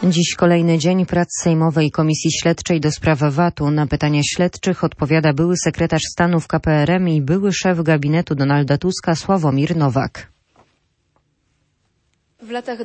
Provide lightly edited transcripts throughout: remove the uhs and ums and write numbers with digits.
Dziś kolejny dzień prac Sejmowej Komisji Śledczej do spraw VAT-u. Na pytania śledczych odpowiada były sekretarz stanu w KPRM i były szef gabinetu Donalda Tuska Sławomir Nowak. W latach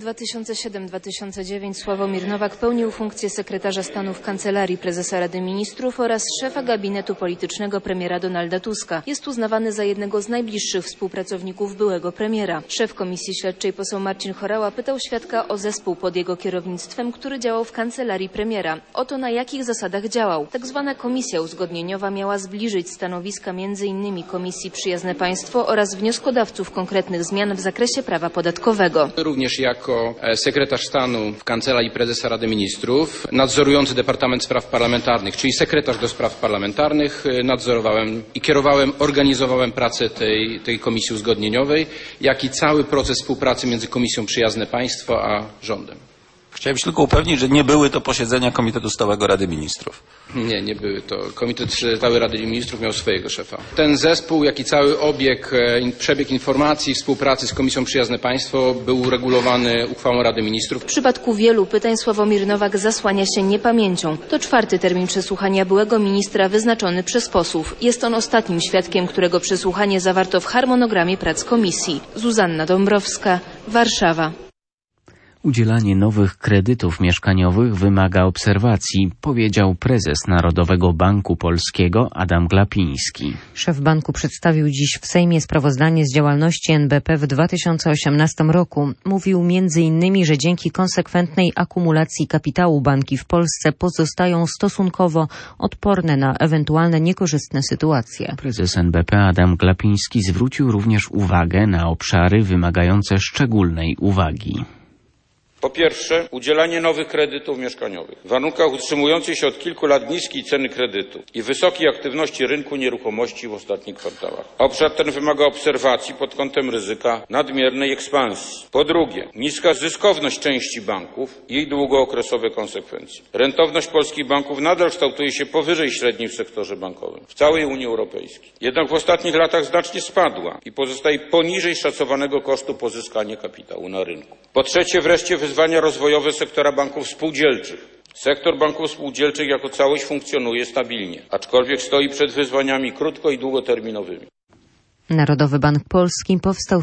2007-2009 Sławomir Nowak pełnił funkcję sekretarza stanu w Kancelarii Prezesa Rady Ministrów oraz szefa gabinetu politycznego premiera Donalda Tuska. Jest uznawany za jednego z najbliższych współpracowników byłego premiera. Szef Komisji Śledczej poseł Marcin Horała pytał świadka o zespół pod jego kierownictwem, który działał w Kancelarii Premiera. O to, na jakich zasadach działał. Tak zwana komisja uzgodnieniowa miała zbliżyć stanowiska m.in. Komisji Przyjazne Państwo oraz wnioskodawców konkretnych zmian w zakresie prawa podatkowego. Również jako sekretarz stanu w Kancelarii Prezesa Rady Ministrów, nadzorujący Departament Spraw Parlamentarnych, czyli sekretarz do spraw parlamentarnych, nadzorowałem i kierowałem, organizowałem pracę tej komisji uzgodnieniowej, jak i cały proces współpracy między Komisją Przyjazne Państwo a rządem. Chciałem się tylko upewnić, że nie były to posiedzenia Komitetu Stałego Rady Ministrów. Nie były to. Komitet Stały Rady Ministrów miał swojego szefa. Ten zespół, jak i cały przebieg informacji, współpracy z Komisją Przyjazne Państwo był uregulowany uchwałą Rady Ministrów. W przypadku wielu pytań Sławomir Nowak zasłania się niepamięcią. To czwarty termin przesłuchania byłego ministra wyznaczony przez posłów. Jest on ostatnim świadkiem, którego przesłuchanie zawarto w harmonogramie prac komisji. Zuzanna Dąbrowska, Warszawa. Udzielanie nowych kredytów mieszkaniowych wymaga obserwacji, powiedział prezes Narodowego Banku Polskiego Adam Glapiński. Szef banku przedstawił dziś w Sejmie sprawozdanie z działalności NBP w 2018 roku. Mówił m.in., że dzięki konsekwentnej akumulacji kapitału banki w Polsce pozostają stosunkowo odporne na ewentualne niekorzystne sytuacje. Prezes NBP Adam Glapiński zwrócił również uwagę na obszary wymagające szczególnej uwagi. Po pierwsze, udzielanie nowych kredytów mieszkaniowych w warunkach utrzymującej się od kilku lat niskiej ceny kredytu i wysokiej aktywności rynku nieruchomości w ostatnich kwartałach. Obszar ten wymaga obserwacji pod kątem ryzyka nadmiernej ekspansji. Po drugie, niska zyskowność części banków i jej długookresowe konsekwencje. Rentowność polskich banków nadal kształtuje się powyżej średniej w sektorze bankowym w całej Unii Europejskiej. Jednak w ostatnich latach znacznie spadła i pozostaje poniżej szacowanego kosztu pozyskania kapitału na rynku. Po trzecie wreszcie wyzwania rozwojowe sektora banków spółdzielczych. Sektor banków spółdzielczych jako całość funkcjonuje stabilnie, aczkolwiek stoi przed wyzwaniami krótko- i długoterminowymi. Narodowy Bank Polski powstał w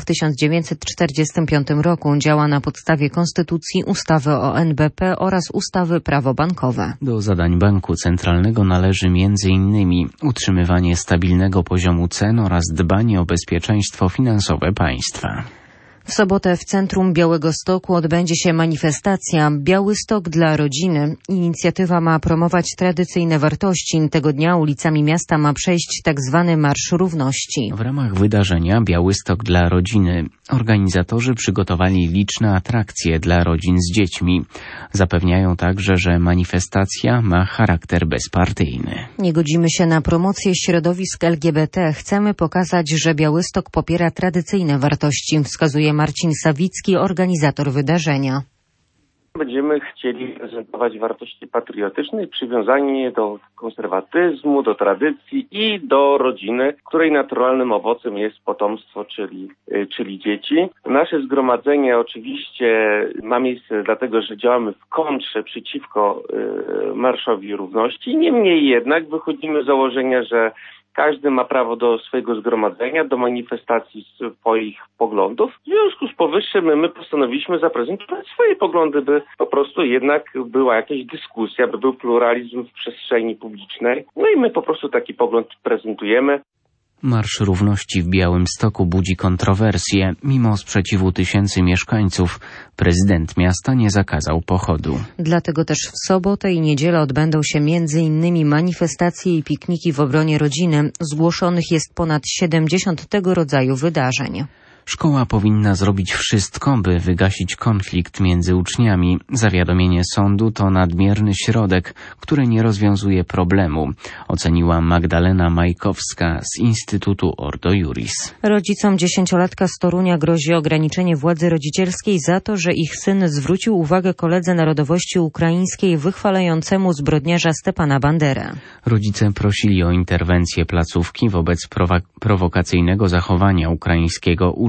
1945 roku. Działa na podstawie Konstytucji, ustawy o NBP oraz ustawy Prawo bankowe. Do zadań Banku Centralnego należy m.in. utrzymywanie stabilnego poziomu cen oraz dbanie o bezpieczeństwo finansowe państwa. W sobotę w centrum Białegostoku odbędzie się manifestacja Białystok dla rodziny. Inicjatywa ma promować tradycyjne wartości. Tego dnia ulicami miasta ma przejść tzw. Marsz Równości. W ramach wydarzenia Białystok dla rodziny organizatorzy przygotowali liczne atrakcje dla rodzin z dziećmi. Zapewniają także, że manifestacja ma charakter bezpartyjny. Nie godzimy się na promocję środowisk LGBT. Chcemy pokazać, że Białystok popiera tradycyjne wartości, wskazuje Marcin Sawicki, organizator wydarzenia. Będziemy chcieli prezentować wartości patriotyczne, przywiązanie do konserwatyzmu, do tradycji i do rodziny, której naturalnym owocem jest potomstwo, czyli dzieci. Nasze zgromadzenie oczywiście ma miejsce dlatego, że działamy w kontrze przeciwko Marszowi Równości. Niemniej jednak wychodzimy z założenia, że każdy ma prawo do swojego zgromadzenia, do manifestacji swoich poglądów. W związku z powyższym my postanowiliśmy zaprezentować swoje poglądy, by po prostu jednak była jakaś dyskusja, by był pluralizm w przestrzeni publicznej. No i my po prostu taki pogląd prezentujemy. Marsz Równości w Białymstoku budzi kontrowersje. Mimo sprzeciwu tysięcy mieszkańców, prezydent miasta nie zakazał pochodu. Dlatego też w sobotę i niedzielę odbędą się m.in. manifestacje i pikniki w obronie rodziny. Zgłoszonych jest ponad 70 tego rodzaju wydarzeń. Szkoła powinna zrobić wszystko, by wygasić konflikt między uczniami. Zawiadomienie sądu to nadmierny środek, który nie rozwiązuje problemu, oceniła Magdalena Majkowska z Instytutu Ordo Iuris. Rodzicom 10-latka z Torunia grozi ograniczenie władzy rodzicielskiej za to, że ich syn zwrócił uwagę koledze narodowości ukraińskiej wychwalającemu zbrodniarza Stepana Banderę. Rodzice prosili o interwencję placówki wobec prowokacyjnego zachowania ukraińskiego ucznia.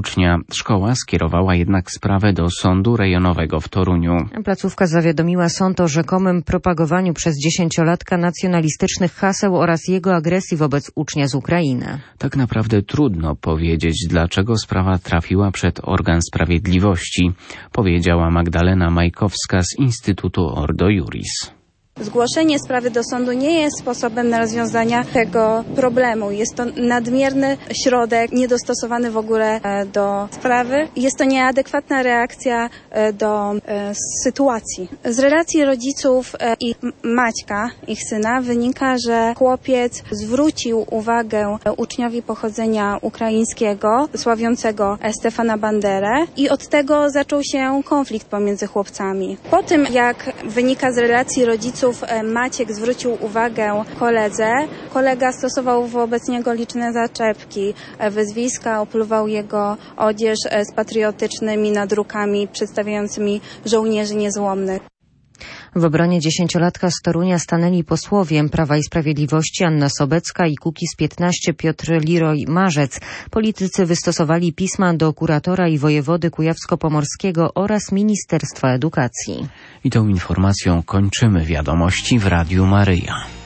ucznia. Szkoła skierowała jednak sprawę do Sądu Rejonowego w Toruniu. Placówka zawiadomiła sąd o rzekomym propagowaniu przez 10-latka nacjonalistycznych haseł oraz jego agresji wobec ucznia z Ukrainy. Tak naprawdę trudno powiedzieć, dlaczego sprawa trafiła przed organ sprawiedliwości, powiedziała Magdalena Majkowska z Instytutu Ordo Iuris. Zgłoszenie sprawy do sądu nie jest sposobem na rozwiązania tego problemu. Jest to nadmierny środek, niedostosowany w ogóle do sprawy. Jest to nieadekwatna reakcja do sytuacji. Z relacji rodziców i Maćka, ich syna, wynika, że chłopiec zwrócił uwagę uczniowi pochodzenia ukraińskiego, sławiącego Stefana Banderę, i od tego zaczął się konflikt pomiędzy chłopcami. Po tym, jak wynika z relacji rodziców, Maciek zwrócił uwagę koledze. Kolega stosował wobec niego liczne zaczepki, wyzwiska, opluwał jego odzież z patriotycznymi nadrukami przedstawiającymi żołnierzy niezłomnych. W obronie 10-latka z Torunia stanęli posłowie Prawa i Sprawiedliwości Anna Sobecka i Kukiz15 Piotr Liroy-Marzec. Politycy wystosowali pisma do kuratora i wojewody kujawsko-pomorskiego oraz Ministerstwa Edukacji. I tą informacją kończymy wiadomości w Radiu Maryja.